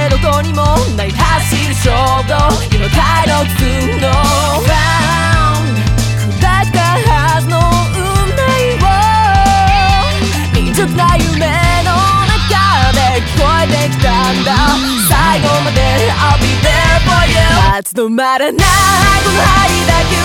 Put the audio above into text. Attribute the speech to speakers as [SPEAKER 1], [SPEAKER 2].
[SPEAKER 1] てどこにもない走る衝動今快楽風の Found 砕けたはずの運命を未熟な夢の中で聞こえてきたんだ最後まで I'll be there for you 立ち止まらないこの針だけ